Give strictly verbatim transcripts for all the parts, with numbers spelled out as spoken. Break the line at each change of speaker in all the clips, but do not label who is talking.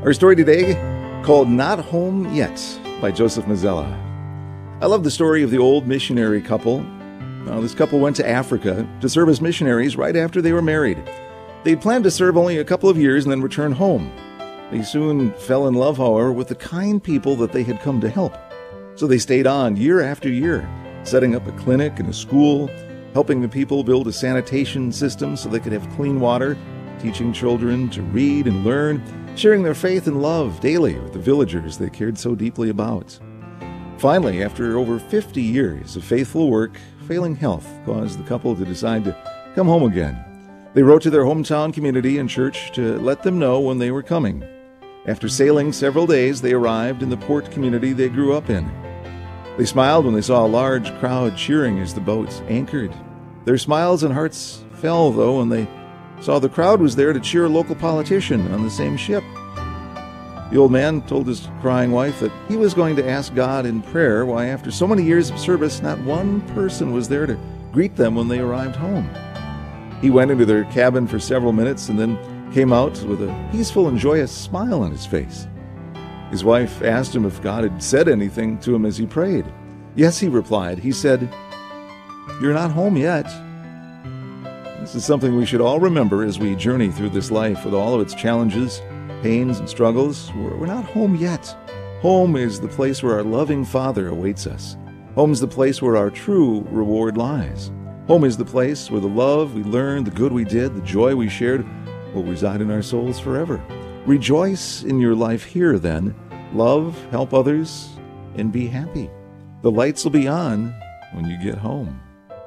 Our story today called Not Home Yet by Joseph Mazzella. I love the story of the old missionary couple. Now, this couple went to Africa to serve as missionaries right after they were married. They planned to serve only a couple of years and then return home. They soon fell in love, however, with the kind people that they had come to help. So they stayed on year after year, setting up a clinic and a school, helping the people build a sanitation system so they could have clean water, teaching children to read and learn, sharing their faith and love daily with the villagers they cared so deeply about. Finally, after over fifty years of faithful work, failing health caused the couple to decide to come home again. They wrote to their hometown community and church to let them know when they were coming. After sailing several days, they arrived in the port community they grew up in. They smiled when they saw a large crowd cheering as the boat anchored. Their smiles and hearts fell, though, when they saw the crowd was there to cheer a local politician on the same ship. The old man told his crying wife that he was going to ask God in prayer why, after so many years of service, not one person was there to greet them when they arrived home. He went into their cabin for several minutes and then came out with a peaceful and joyous smile on his face. His wife asked him if God had said anything to him as he prayed. Yes, he replied. He said, "You're not home yet." This is something we should all remember as we journey through this life with all of its challenges, pains, and struggles. We're not home yet. Home is the place where our loving Father awaits us. Home is the place where our true reward lies. Home is the place where the love we learned, the good we did, the joy we shared will reside in our souls forever. Rejoice in your life here, then. Love, help others, and be happy. The lights will be on when you get home.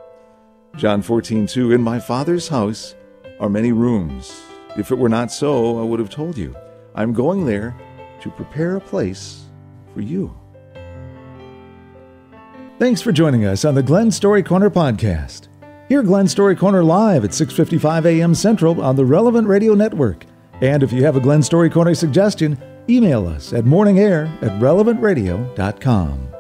John fourteen two, "In my Father's house are many rooms. If it were not so, I would have told you. I'm going there to prepare a place for you."
Thanks for joining us on the Glen Story Corner podcast. Hear Glen Story Corner live at six fifty-five a.m. Central on the Relevant Radio Network. And if you have a Glen Story Corner suggestion, email us at morningair at relevant radio dot com.